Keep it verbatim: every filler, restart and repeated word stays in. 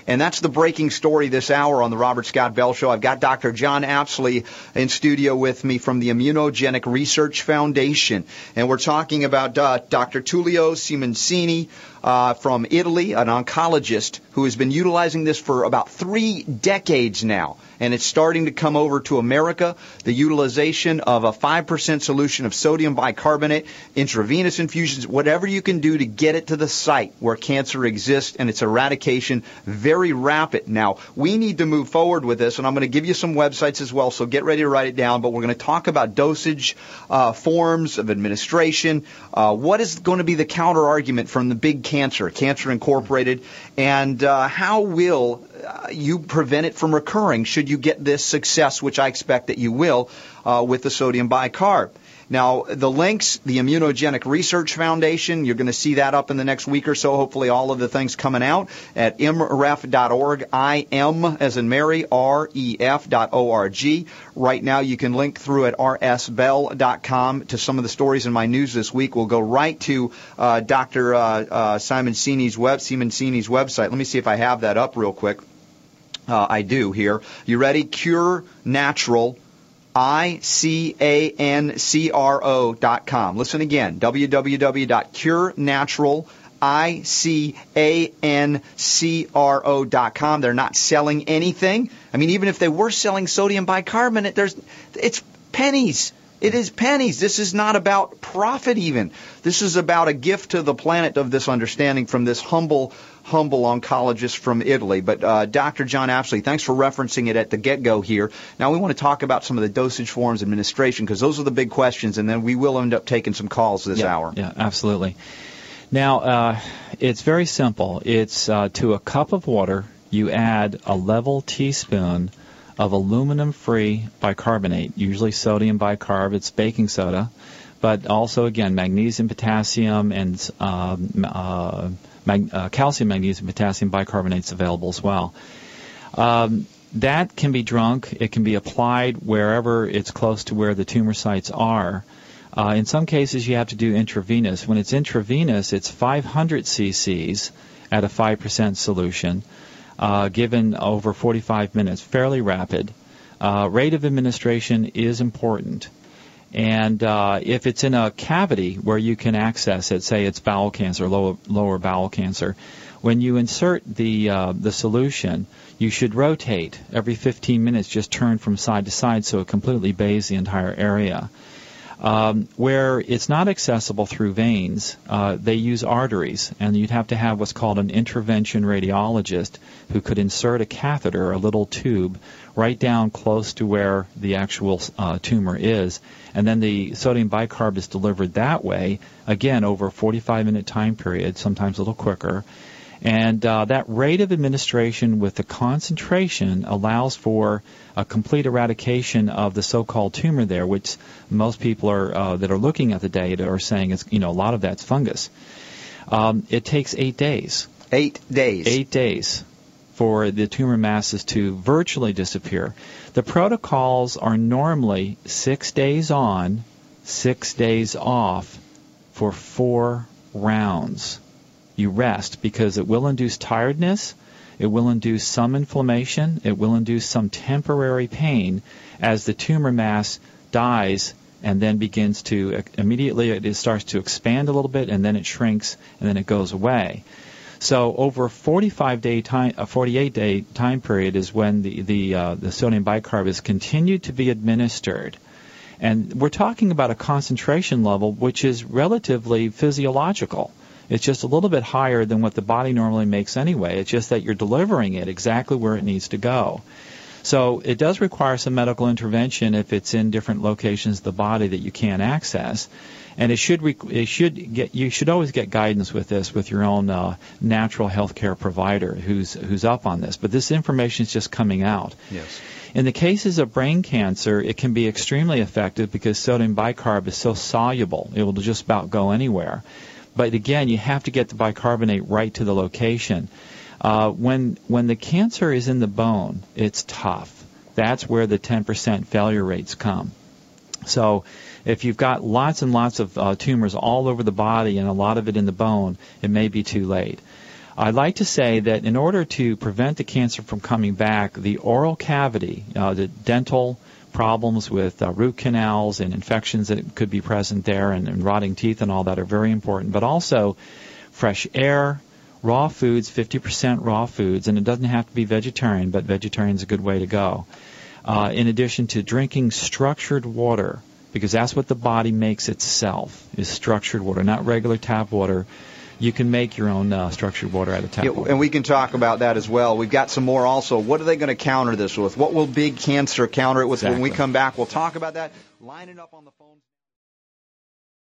And that's the breaking story this hour on the Robert Scott Bell Show. I've got Doctor John Apsley in studio with me from the Immunogenic Research Foundation. And we're talking about uh, Doctor Tullio Simoncini uh, from Italy, an oncologist who has been utilizing this for about three decades now. And it's starting to come over to America, the utilization of a five percent solution of sodium bicarbonate, intravenous infusions, whatever you can do to get it to the site where cancer exists, and its eradication very rapid. Now, we need to move forward with this, and I'm going to give you some websites as well, so get ready to write it down. But we're going to talk about dosage, uh, forms of administration, uh, what is going to be the counter-argument from the big cancer, Cancer Incorporated, and uh, how will uh, you prevent it from recurring should you get this success, which I expect that you will, uh, with the sodium bicarb. Now, the links, the Immunogenic Research Foundation, you're going to see that up in the next week or so, hopefully all of the things coming out at I M R E F dot org, I M as in Mary, R E F dot O R G. Right now, you can link through at R S bell dot com to some of the stories in my news this week. We'll go right to uh, Doctor Uh, uh, Simoncini's, web, Simoncini's website. Let me see if I have that up real quick. Uh, I do here. You ready? Cure Natural. I C A N C R O dot com. Listen again, w w w dot cure natural I C A N C R O dot com. They're not selling anything. I mean, even if they were selling sodium bicarbonate, there's it's pennies. It is pennies. This is not about profit even. This is about a gift to the planet of this understanding from this humble, humble oncologist from Italy. But uh, Doctor John Apsley, thanks for referencing it at the get-go here. Now we want to talk about some of the dosage forms, administration, because those are the big questions, and then we will end up taking some calls this yeah, hour. Yeah, absolutely. Now, uh, it's very simple. It's uh, to a cup of water, you add a level teaspoon of aluminum-free bicarbonate, usually sodium bicarb. It's baking soda, but also, again, magnesium, potassium, and um, uh, mag- uh, calcium, magnesium, potassium bicarbonates available as well. Um, that can be drunk. It can be applied wherever it's close to where the tumor sites are. Uh, in some cases, you have to do intravenous. When it's intravenous, it's five hundred cc's at a five percent solution. Uh, given over forty-five minutes, fairly rapid. Uh, rate of administration is important. And uh, if it's in a cavity where you can access it, say it's bowel cancer, lower, lower bowel cancer, when you insert the uh, the solution, you should rotate every fifteen minutes, just turn from side to side so it completely bathes the entire area. Um, where it's not accessible through veins, uh, they use arteries, and you'd have to have what's called an intervention radiologist who could insert a catheter, a little tube, right down close to where the actual uh, tumor is, and then the sodium bicarb is delivered that way, again, over a forty-five minute time period, sometimes a little quicker. And uh, that rate of administration with the concentration allows for a complete eradication of the so-called tumor there, which most people are uh, that are looking at the data are saying is, you know, a lot of that's fungus. Um, it takes eight days. Eight days. Eight days for the tumor masses to virtually disappear. The protocols are normally six days on, six days off for four rounds. You rest because it will induce tiredness, it will induce some inflammation, it will induce some temporary pain as the tumor mass dies and then begins to, immediately it starts to expand a little bit and then it shrinks and then it goes away. So over a forty-five day time, a forty-eight day time period is when the, the, uh, the sodium bicarb is continued to be administered. And we're talking about a concentration level which is relatively physiological. It's just a little bit higher than what the body normally makes anyway. It's just that you're delivering it exactly where it needs to go. So it does require some medical intervention if it's in different locations of the body that you can't access. And it should rec- it should get you should always get guidance with this with your own uh, natural health care provider who's who's up on this. But this information is just coming out. Yes. In the cases of brain cancer, it can be extremely effective because sodium bicarb is so soluble. It will just about go anywhere. But again, you have to get the bicarbonate right to the location. Uh, when when the cancer is in the bone, it's tough. That's where the ten percent failure rates come. So if you've got lots and lots of uh, tumors all over the body and a lot of it in the bone, it may be too late. I'd like to say that in order to prevent the cancer from coming back, the oral cavity, uh, the dental problems with uh, root canals and infections that could be present there and, and rotting teeth and all that are very important. But also fresh air, raw foods, fifty percent raw foods, and it doesn't have to be vegetarian, but vegetarian is a good way to go. Uh, in addition to drinking structured water, because that's what the body makes itself, is structured water, not regular tap water. You can make your own uh, structured water out of tap yeah, water. And we can talk about that as well. We've got some more also. What are they going to counter this with? What will big cancer counter it with? Exactly. When we come back, we'll talk about that. Lining up on the phone.